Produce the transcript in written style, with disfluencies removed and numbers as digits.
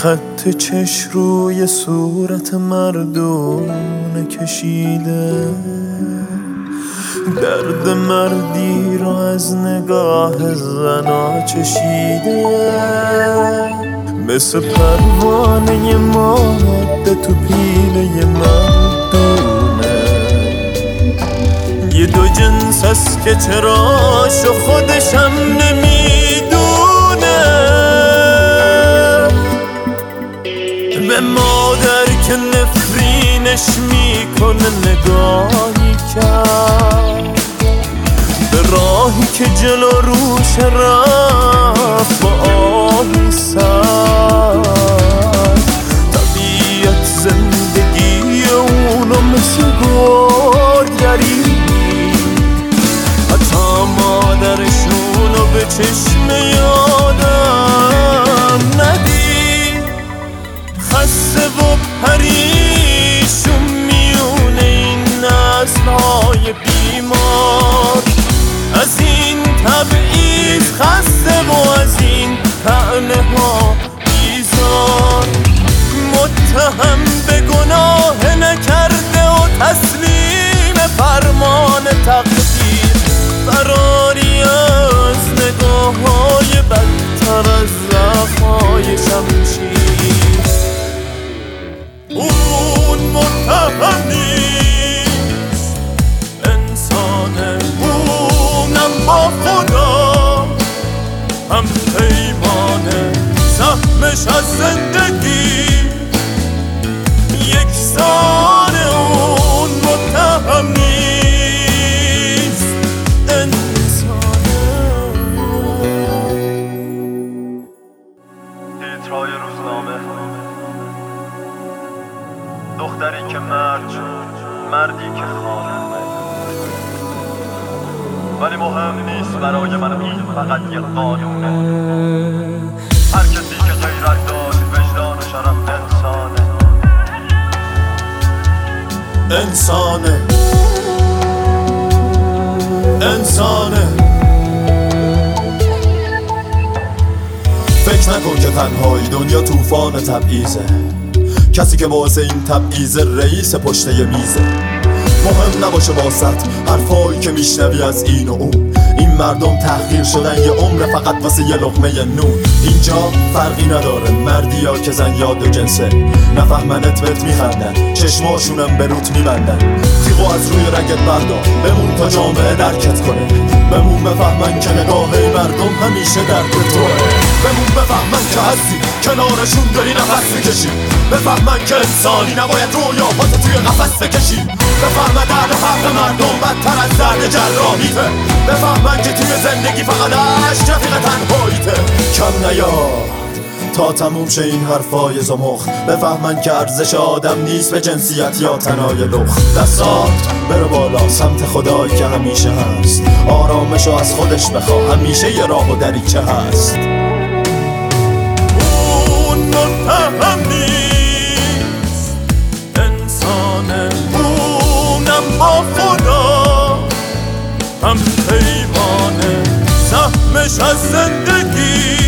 خط چشم روی صورت مردونه کشیده، درد مردی رو از نگاه زنا چشیده. مثل پروانه ماده تو پیله مردونه، یه دو جنس است که چراشو خودشم نمیدونه. به مادر که نفرینش میکنه نگاهی کرد، به راهی که جلو روش رفت با آهی سر. طبیعت زندگی اونو مثل گرگری، حتی مادرشونو به چشم یادم ندید. خسته و پریشون میونه این نسل‌های بیمار، از این تبعیض خسته و از این طعنه ها بیزار. متهم به گناه نکرده و تسلیم فرمان تقدیر، فراری از نگاه های بدتر از زخم‌های شمشیر. اون متهم نیست، انسانه، اونم با خدا هم پیمانه. سهمش از زندگی یکسانه، اون متهم نیست، انسانه. تیترهای روزنامه، دختری که مرد شد، مردی که خانه. ولی مهم نیست برای من، این فقط یه قانونه. هر کسی که غیرت داشت، وجدان و شرف انسانه. انسانه. فکر نکن که تنهایی، دنیا طوفان تبعیضه. کسی که باعث این تبعیض رئیس پشت یه میزه. مهم نباشه واسط حرفایی که میشنوی از این و اون. این مردم تحقیر شدن یه عمر فقط واسه یه لقمه نون. اینجا فرقی نداره مردی یا که زن یا دو جنسه. نفهمنت بهت میخندن، چشماشونم به روت میبندن. تیغو از روی رگت بردار، بمون تا جامعه درکت کنه. بمون بفهمن که نگاه مردم همیشه درد توه. بمون بفهمن که هستی کنارشون داری نفس میکشی. بفهمن که انسانی نباید رویاهاتو توی قفس بکشی. بفهمن درد و حق مردم بدتر از درد جراحیته. بفهمن که توی زندگی فقط عشق رفیق تنهاییته. کم نیار تا تموم شه این حرفای زمخ. بفهمن که ارزش آدم نیست به جنسیت یا تنای لخ. دستات برو بالا سمت خدایی که همیشه هست. آرامشو از خودش بخوا، همیشه یه راه و دریچه هست. اون متهم نیست، انسانه، اونم با خدا هم پیمانه. سهمش از زندگی